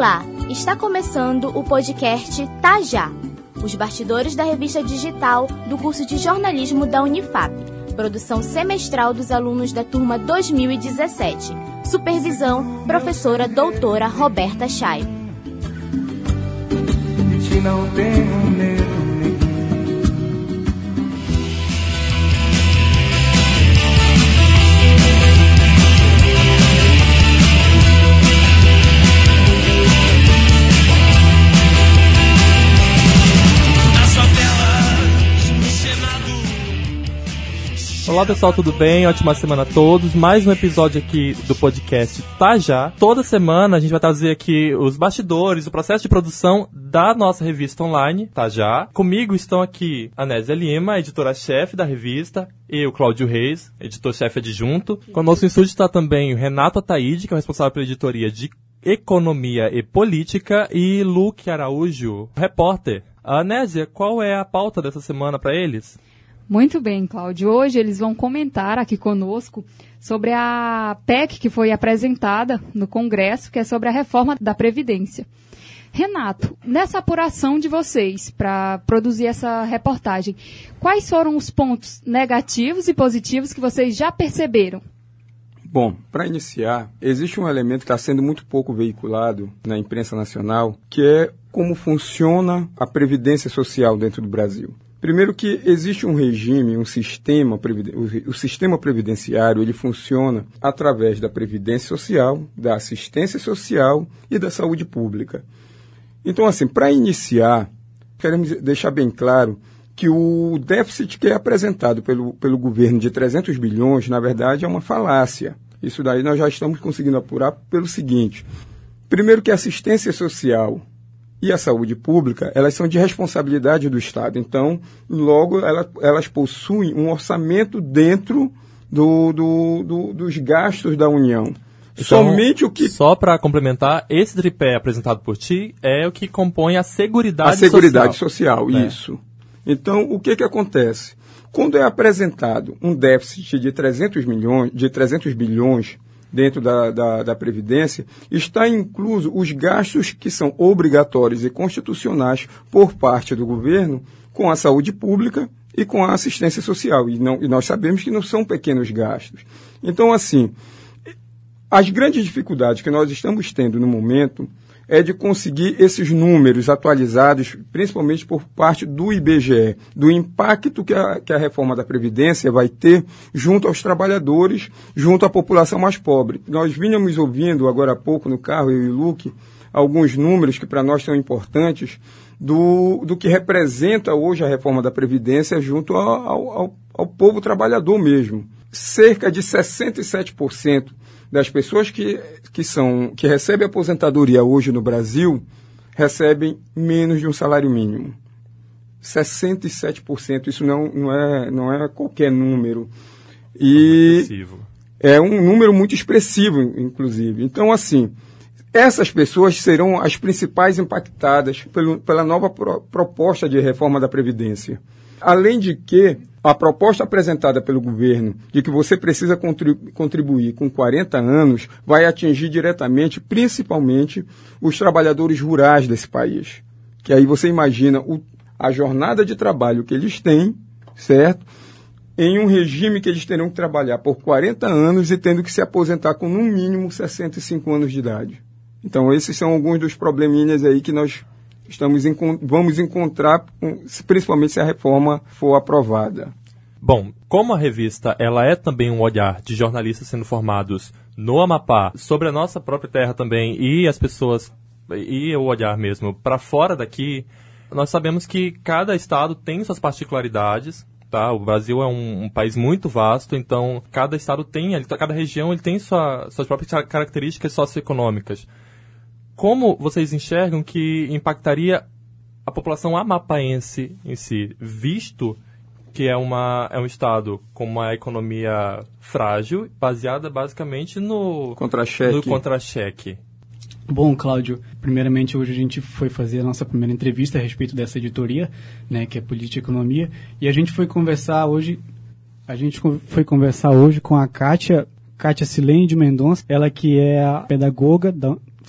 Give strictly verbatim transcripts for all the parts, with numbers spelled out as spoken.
Olá, está começando o podcast Tá Já, os bastidores da revista digital do curso de jornalismo da Unifap, produção semestral dos alunos da turma dois mil e dezessete, supervisão professora doutora Roberta Chay. Não tenho medo. Olá pessoal, tudo bem? Ótima semana a todos. Mais um episódio aqui do podcast Tá Já. Toda semana a gente vai trazer aqui os bastidores, o processo de produção da nossa revista online, Tá Já. Comigo estão aqui a Nésia Lima, editora-chefe da revista, e o Cláudio Reis, editor-chefe adjunto. Conosco em estúdio está também o Renato Ataíde, que é o responsável pela editoria de Economia e Política, e Luque Araújo, repórter. A Nésia, qual é a pauta dessa semana para eles? Muito bem, Cláudio. Hoje eles vão comentar aqui conosco sobre a P E C que foi apresentada no Congresso, que é sobre a reforma da Previdência. Renato, nessa apuração de vocês para produzir essa reportagem, quais foram os pontos negativos e positivos que vocês já perceberam? Bom, para iniciar, existe um elemento que está sendo muito pouco veiculado na imprensa nacional, que é como funciona a Previdência Social dentro do Brasil. Primeiro que existe um regime, um sistema, o sistema previdenciário, ele funciona através da Previdência Social, da assistência social e da saúde pública. Então, assim, para iniciar, queremos deixar bem claro que o déficit que é apresentado pelo, pelo governo de trezentos bilhões, na verdade, é uma falácia. Isso daí nós já estamos conseguindo apurar pelo seguinte. Primeiro que a assistência social e a saúde pública, elas são de responsabilidade do Estado. Então, logo, ela, elas possuem um orçamento dentro do, do, do, dos gastos da União. Então, somente o que... Só para complementar, esse tripé apresentado por ti é o que compõe a Seguridade Social. A Seguridade Social, é. Isso. Então, o que, que acontece? Quando é apresentado um déficit de trezentos milhões, de trezentos bilhões, dentro da, da, da Previdência, está incluso os gastos que são obrigatórios e constitucionais por parte do governo com a saúde pública e com a assistência social. E, não, e nós sabemos que não são pequenos gastos. Então, assim, as grandes dificuldades que nós estamos tendo no momento é de conseguir esses números atualizados, principalmente por parte do I B G E, do impacto que a, que a reforma da Previdência vai ter junto aos trabalhadores, junto à população mais pobre. Nós vínhamos ouvindo agora há pouco no carro, eu e o Luque, alguns números que para nós são importantes do, do que representa hoje a reforma da Previdência junto ao, ao, ao povo trabalhador mesmo. Cerca de sessenta e sete por cento das pessoas que, que, são, que recebem aposentadoria hoje no Brasil recebem menos de um salário mínimo. sessenta e sete por cento, isso não, não, é, não é qualquer número. E é um número muito expressivo, inclusive. Então, assim, essas pessoas serão as principais impactadas pelo, pela nova pro, proposta de reforma da Previdência. Além de que a proposta apresentada pelo governo de que você precisa contribuir com quarenta anos vai atingir diretamente, principalmente, os trabalhadores rurais desse país. Que aí você imagina o, a jornada de trabalho que eles têm, certo? Em um regime que eles terão que trabalhar por quarenta anos e tendo que se aposentar com, no mínimo, sessenta e cinco anos de idade. Então, esses são alguns dos probleminhas aí que nós Estamos, vamos encontrar, principalmente se a reforma for aprovada. Bom, como a revista ela é também um olhar de jornalistas sendo formados no Amapá, sobre a nossa própria terra também, e as pessoas, e o olhar mesmo para fora daqui, nós sabemos que cada estado tem suas particularidades. Tá? O Brasil é um, um país muito vasto, então cada estado tem, cada região ele tem sua, suas próprias características socioeconômicas. Como vocês enxergam que impactaria a população amapaense em si, visto que é, uma, é um estado com uma economia frágil, baseada basicamente no contra-cheque? No contra-cheque. Bom, Cláudio, primeiramente hoje a gente foi fazer a nossa primeira entrevista a respeito dessa editoria, né, que é Política e Economia, e a gente foi conversar hoje, a gente foi conversar hoje com a Kátia, Kátia Silene de Mendonça, ela que é a pedagoga da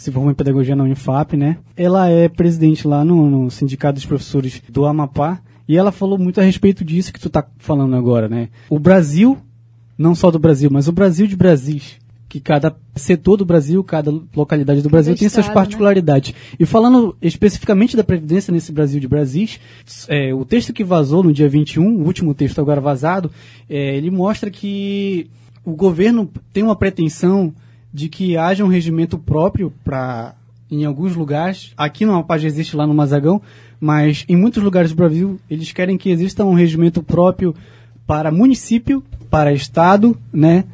se formou em pedagogia na Unifap, né? Ela é presidente lá no, no Sindicato dos Professores do Amapá, e ela falou muito a respeito disso que tu tá falando agora, né? O Brasil, não só do Brasil, mas o Brasil de Brasis, que cada setor do Brasil, cada localidade do Brasil cada tem estado, suas particularidades. Né? E falando especificamente da Previdência nesse Brasil de Brasis, é, o texto que vazou no dia vinte e um, o último texto agora vazado, é, ele mostra que o governo tem uma pretensão de que haja um regimento próprio para, em alguns lugares, aqui no Amapá já existe lá no Mazagão, mas em muitos lugares do Brasil eles querem que exista um regimento próprio para município, para estado, né?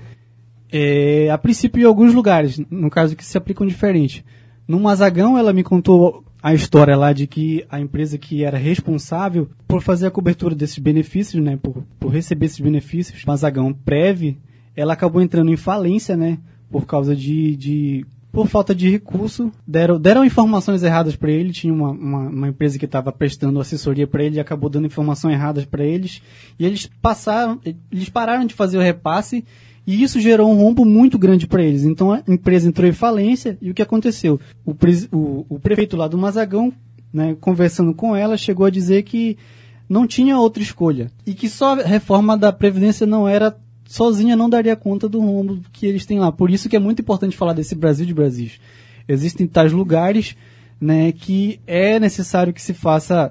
É, a princípio em alguns lugares, no caso que se aplicam diferente. No Mazagão, ela me contou a história lá de que a empresa que era responsável por fazer a cobertura desses benefícios, né, por, por receber esses benefícios, Mazagão Prev, ela acabou entrando em falência, né, por causa de, de por falta de recurso. Deram, deram informações erradas para ele, tinha uma, uma, uma empresa que estava prestando assessoria para ele e acabou dando informações erradas para eles, e eles passaram, eles pararam de fazer o repasse. E isso gerou um rombo muito grande para eles. Então a empresa entrou em falência e o que aconteceu? O, pre, o, o prefeito lá do Mazagão, né, conversando com ela, chegou a dizer que não tinha outra escolha. E que só a reforma da Previdência não era, sozinha não daria conta do rombo que eles têm lá. Por isso que é muito importante falar desse Brasil de Brasis. Existem tais lugares, né, que é necessário que se faça,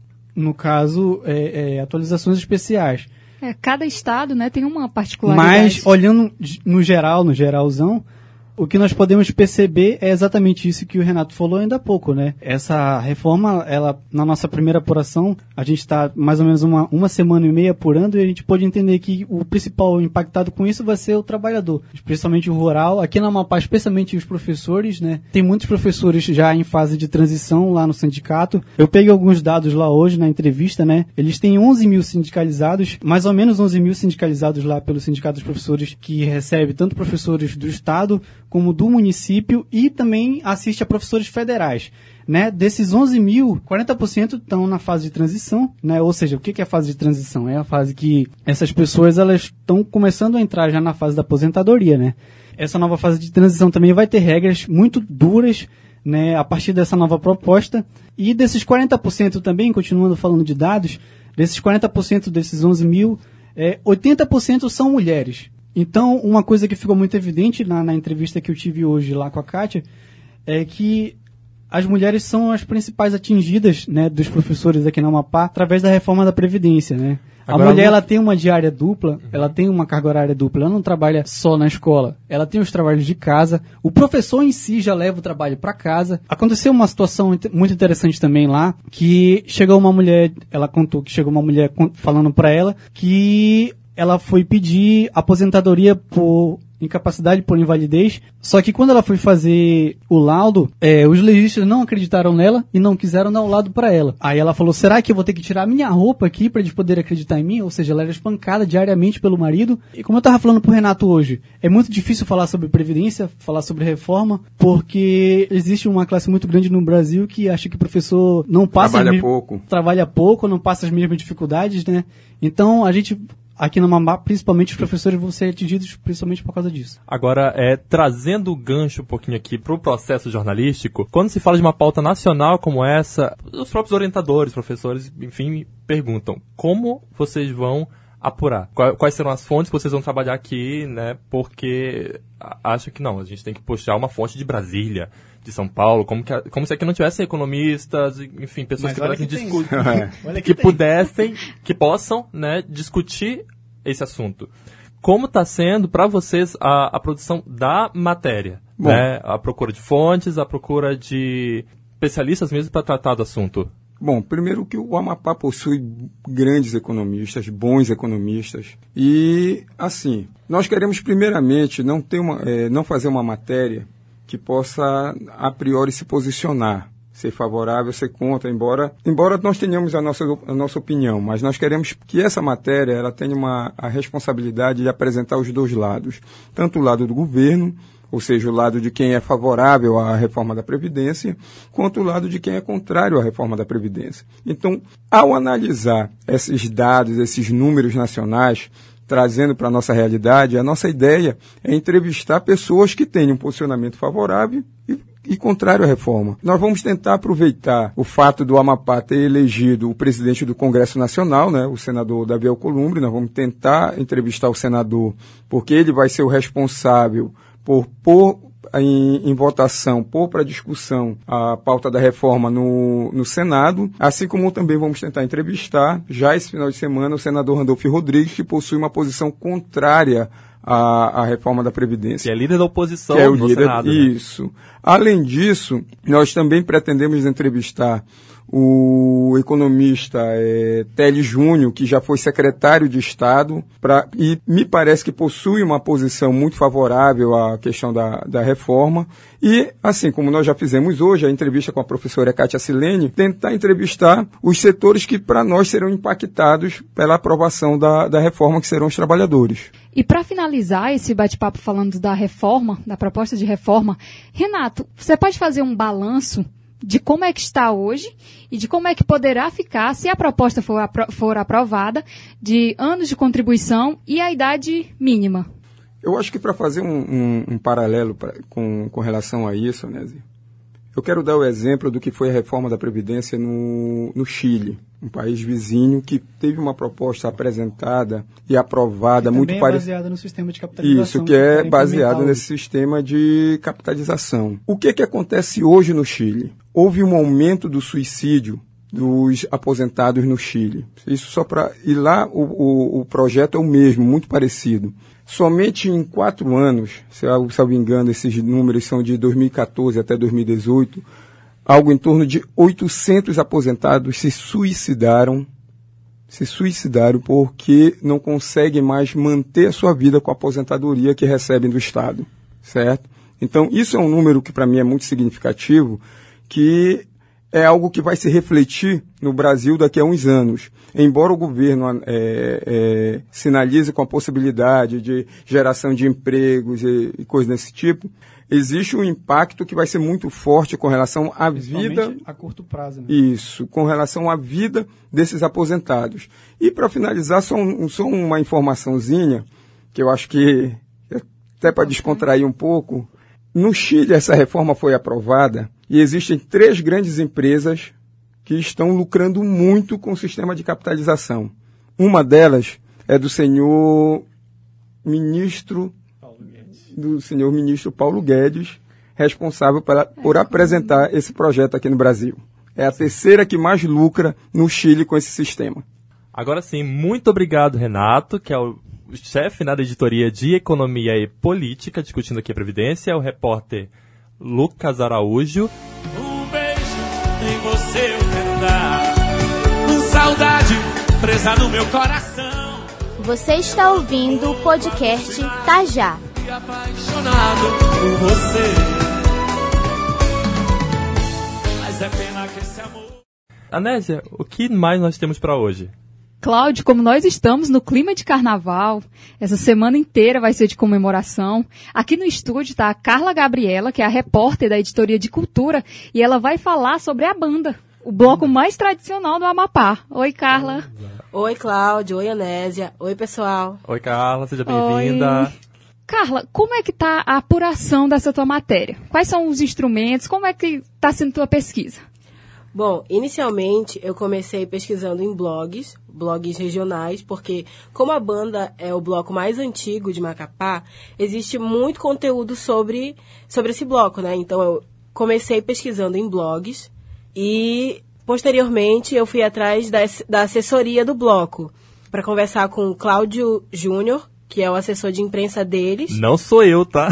no caso, é, é, atualizações especiais. É, cada estado, né, tem uma particularidade. Mas, olhando no geral, no geralzão, o que nós podemos perceber é exatamente isso que o Renato falou ainda há pouco, né? Essa reforma, ela, na nossa primeira apuração, a gente está mais ou menos uma, uma semana e meia apurando, e a gente pode entender que o principal impactado com isso vai ser o trabalhador, especialmente o rural. Aqui na Amapá, especialmente os professores, né? Tem muitos professores já em fase de transição lá no sindicato. Eu peguei alguns dados lá hoje na entrevista, né? Eles têm onze mil sindicalizados, mais ou menos onze mil sindicalizados lá pelo Sindicato dos Professores, que recebe tanto professores do estado como do município, e também assiste a professores federais. Né? Desses onze mil, quarenta por cento estão na fase de transição, né? Ou seja, o que é a fase de transição? É a fase que essas pessoas elas estão começando a entrar já na fase da aposentadoria. Né? Essa nova fase de transição também vai ter regras muito duras, né, a partir dessa nova proposta. E desses quarenta por cento também, continuando falando de dados, desses quarenta por cento desses onze mil, é, oitenta por cento são mulheres. Então, uma coisa que ficou muito evidente na, na entrevista que eu tive hoje lá com a Kátia é que as mulheres são as principais atingidas, né, dos professores aqui na Amapá através da reforma da Previdência, né? Agora, a mulher, ela tem uma diária dupla, uhum. ela tem uma carga horária dupla, ela não trabalha só na escola, ela tem os trabalhos de casa, o professor em si já leva o trabalho para casa. Aconteceu uma situação muito interessante também lá, que chegou uma mulher, ela contou que chegou uma mulher falando para ela que ela foi pedir aposentadoria por incapacidade por invalidez, só que quando ela foi fazer o laudo, é, os legistas não acreditaram nela e não quiseram dar o laudo para ela. Aí ela falou, será que eu vou ter que tirar minha roupa aqui para eles poderem acreditar em mim? Ou seja, ela era espancada diariamente pelo marido. E como eu tava falando pro Renato hoje, é muito difícil falar sobre previdência, falar sobre reforma, porque existe uma classe muito grande no Brasil que acha que o professor não passa... Trabalha mesmo, pouco. Trabalha pouco, não passa as mesmas dificuldades, né? Então, a gente... Aqui no Amapá, principalmente os professores vão ser atingidos principalmente por causa disso. Agora, é, trazendo o gancho um pouquinho aqui para o processo jornalístico, quando se fala de uma pauta nacional como essa, os próprios orientadores, professores, enfim, perguntam como vocês vão apurar? Quais serão as fontes que vocês vão trabalhar aqui, né? Porque acham que não, a gente tem que puxar uma fonte de Brasília, de São Paulo, como, que, como se aqui não tivessem economistas, enfim, pessoas Mas que pudessem discutir, que, que pudessem, que possam, né, discutir esse assunto. Como está sendo para vocês a, a produção da matéria? Né? A procura de fontes, a procura de especialistas mesmo para tratar do assunto? Bom, primeiro que o Amapá possui grandes economistas, bons economistas. E, assim, nós queremos primeiramente não, ter uma, é, não fazer uma matéria que possa, a priori, se posicionar, ser favorável, ser contra, embora, embora nós tenhamos a nossa, a nossa opinião, mas nós queremos que essa matéria ela tenha uma, a responsabilidade de apresentar os dois lados, tanto o lado do governo, ou seja, o lado de quem é favorável à reforma da Previdência, quanto o lado de quem é contrário à reforma da Previdência. Então, ao analisar esses dados, esses números nacionais, trazendo para a nossa realidade, a nossa ideia é entrevistar pessoas que tenham um posicionamento favorável e e contrário à reforma. Nós vamos tentar aproveitar o fato do Amapá ter elegido o presidente do Congresso Nacional, né, o senador Davi Alcolumbre. Nós vamos tentar entrevistar o senador, porque ele vai ser o responsável por pôr em, em votação, pôr para discussão a pauta da reforma no, no Senado, assim como também vamos tentar entrevistar, já esse final de semana, o senador Randolfo Rodrigues, que possui uma posição contrária à, à reforma da Previdência. Que é líder da oposição que é o no líder, Senado. Né? Isso. Além disso, nós também pretendemos entrevistar o economista é, Télio Júnior, que já foi secretário de Estado, pra, e me parece que possui uma posição muito favorável à questão da, da reforma. E, assim como nós já fizemos hoje, a entrevista com a professora Kátia Silene, tentar entrevistar os setores que, para nós, serão impactados pela aprovação da, da reforma, que serão os trabalhadores. E para finalizar esse bate-papo falando da reforma, da proposta de reforma, Renato, você pode fazer um balanço de como é que está hoje e de como é que poderá ficar se a proposta for, apro- for aprovada, de anos de contribuição e a idade mínima? Eu acho que para fazer um, um, um paralelo pra, com, com relação a isso, Nézia, eu quero dar o exemplo do que foi a reforma da Previdência no, no Chile, um país vizinho que teve uma proposta apresentada e aprovada que muito também é parecida. baseada no sistema de capitalização. Isso, que é que baseado nesse sistema de capitalização. O que que acontece hoje no Chile? Houve um aumento do suicídio dos aposentados no Chile. Isso só para... E lá o, o, o projeto é o mesmo, muito parecido. Somente em quatro anos, se eu, se eu me engano, esses números são de dois mil e quatorze até dois mil e dezoito, algo em torno de oitocentos aposentados se suicidaram, se suicidaram porque não conseguem mais manter a sua vida com a aposentadoria que recebem do Estado, certo? Então, isso é um número que para mim é muito significativo, que é algo que vai se refletir no Brasil daqui a uns anos. Embora o governo é, é, sinalize com a possibilidade de geração de empregos e, e coisas desse tipo, existe um impacto que vai ser muito forte com relação à vida... a curto prazo, né? Isso, com relação à vida desses aposentados. E para finalizar, só, um, só uma informaçãozinha, que eu acho que, até para descontrair um pouco, no Chile essa reforma foi aprovada e existem três grandes empresas que estão lucrando muito com o sistema de capitalização. Uma delas é do senhor ministro, do senhor ministro Paulo Guedes, responsável pra, por apresentar esse projeto aqui no Brasil. É a terceira que mais lucra no Chile com esse sistema. Agora sim, muito obrigado, Renato, que é o chefe na editoria de Economia e Política, discutindo aqui a Previdência, é o repórter Lucas Araújo. Um beijo em você eu quero dar, com saudade presa no meu coração. Você está ouvindo o podcast Tajá. E apaixonado por você, mas é pena que esse amor... Anésia, o que mais nós temos para hoje? Cláudio, como nós estamos no clima de carnaval, essa semana inteira vai ser de comemoração. Aqui no estúdio está a Carla Gabriela, que é a repórter da Editoria de Cultura, e ela vai falar sobre a banda, o bloco mais tradicional do Amapá. Oi, Carla. Oi, Cláudio. Oi, Anésia. Oi, pessoal. Oi, Carla, seja bem-vinda. Oi. Carla, como é que está a apuração dessa tua matéria? Quais são os instrumentos? Como é que está sendo tua pesquisa? Bom, inicialmente eu comecei pesquisando em blogs, blogs regionais, porque como a banda é o bloco mais antigo de Macapá, existe muito conteúdo sobre, sobre esse bloco, né? Então eu comecei pesquisando em blogs e posteriormente eu fui atrás da, da assessoria do bloco para conversar com o Cláudio Júnior, que é o assessor de imprensa deles. Não sou eu, tá?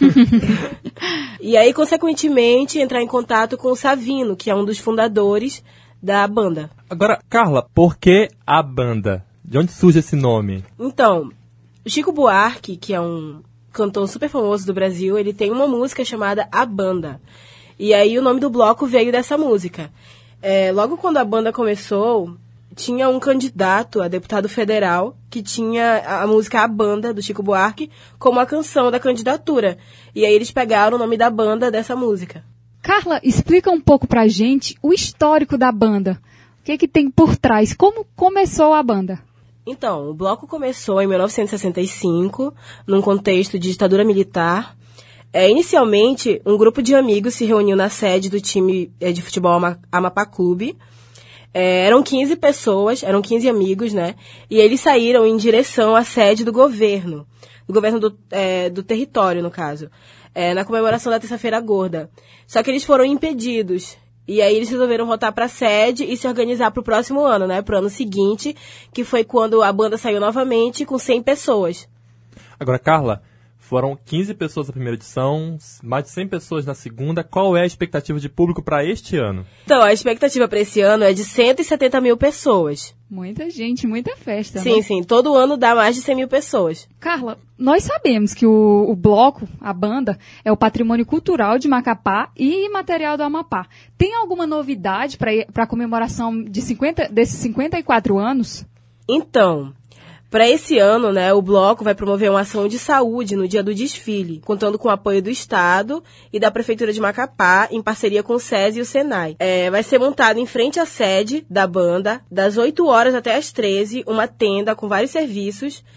E aí, consequentemente, entrar em contato com o Savino, que é um dos fundadores da banda. Agora, Carla, por que a banda? De onde surge esse nome? Então, o Chico Buarque, que é um cantor super famoso do Brasil, ele tem uma música chamada A Banda. E aí o nome do bloco veio dessa música. É, logo quando a banda começou, tinha um candidato a deputado federal que tinha a música A Banda, do Chico Buarque, como a canção da candidatura. E aí eles pegaram o nome da banda dessa música. Carla, explica um pouco pra gente o histórico da banda. O que que tem por trás? Como começou a banda? Então, o bloco começou em mil novecentos e sessenta e cinco, num contexto de ditadura militar. É, inicialmente, um grupo de amigos se reuniu na sede do time é, de futebol Ama- Amapá Clube. É, eram quinze pessoas, eram quinze amigos, né? E eles saíram em direção à sede do governo, do governo do, é, do território, no caso, é, na comemoração da Terça-feira Gorda. Só que eles foram impedidos. E aí eles resolveram voltar para a sede e se organizar para o próximo ano, né? Para o ano seguinte, que foi quando a banda saiu novamente com cem pessoas. Agora, Carla, foram quinze pessoas na primeira edição, mais de cem pessoas na segunda. Qual é a expectativa de público para este ano? Então, a expectativa para esse ano é de cento e setenta mil pessoas. Muita gente, muita festa. Sim, né? sim. Todo ano dá mais de cem mil pessoas. Carla, nós sabemos que o, o bloco, a banda, é o patrimônio cultural de Macapá e imaterial do Amapá. Tem alguma novidade para a comemoração de cinquenta, desses cinquenta e quatro anos? Então, para esse ano, né, o bloco vai promover uma ação de saúde no dia do desfile, contando com o apoio do Estado e da Prefeitura de Macapá, em parceria com o SESI e o Senai. É, vai ser montado em frente à sede da banda, das oito horas até as treze, uma tenda com vários serviços,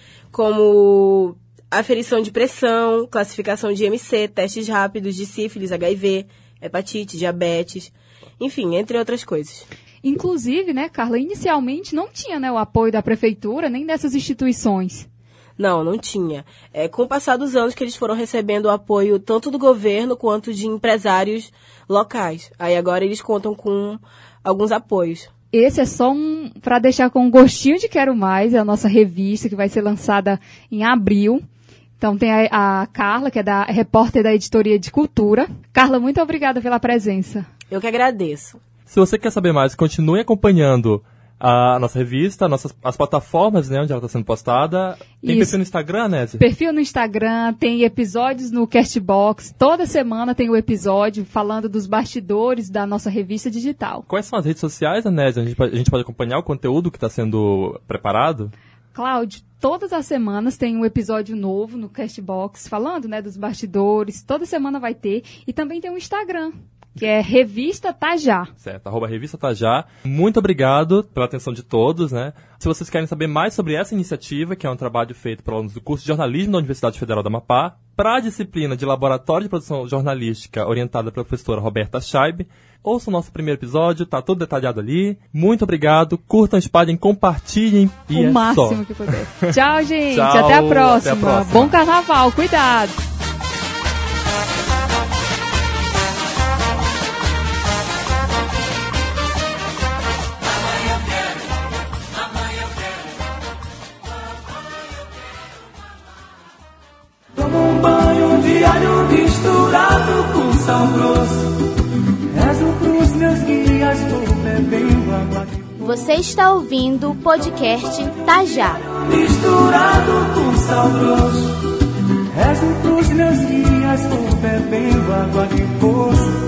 como aferição de pressão, classificação de M C, testes rápidos de sífilis, H I V, hepatite, diabetes, enfim, entre outras coisas. Inclusive, né, Carla, inicialmente não tinha, né, o apoio da prefeitura nem dessas instituições. Não, não tinha. É, com o passar dos anos que eles foram recebendo o apoio tanto do governo quanto de empresários locais. Aí agora eles contam com alguns apoios. Esse é só um para deixar com um gostinho de Quero Mais, é a nossa revista que vai ser lançada em abril. Então tem a, a Carla, que é da repórter da Editoria de Cultura. Carla, muito obrigada pela presença. Eu que agradeço. Se você quer saber mais, continue acompanhando a nossa revista, nossas, as plataformas, né, onde ela está sendo postada. Tem Isso. perfil no Instagram, Nézia? Perfil no Instagram, tem episódios no Castbox. Toda semana tem um episódio falando dos bastidores da nossa revista digital. Quais são as redes sociais, Nézia? A gente, pode- a gente pode acompanhar o conteúdo que está sendo preparado? Cláudio, todas as semanas tem um episódio novo no Castbox falando, né, dos bastidores. Toda semana vai ter. E também tem um Instagram, que é Revista Tajá. Certo, arroba Revista Tajá. Muito obrigado pela atenção de todos, né? Se vocês querem saber mais sobre essa iniciativa, que é um trabalho feito por alunos do curso de jornalismo da Universidade Federal do Amapá, para a disciplina de Laboratório de Produção Jornalística, orientada pela professora Roberta Scheib, ouçam o nosso primeiro episódio, tá tudo detalhado ali. Muito obrigado, curtam, espalhem, compartilhem e O é máximo só. que puder. Tchau, gente. Tchau, até, a próxima. até a próxima. Bom carnaval. Cuidado. Tomo um banho de alho misturado com sal grosso. Rezo pros meus guias, vou bebendo água de Você está ouvindo o podcast Tajá. misturado com sal grosso. Rezo pros meus guias, vou bebendo água de poço.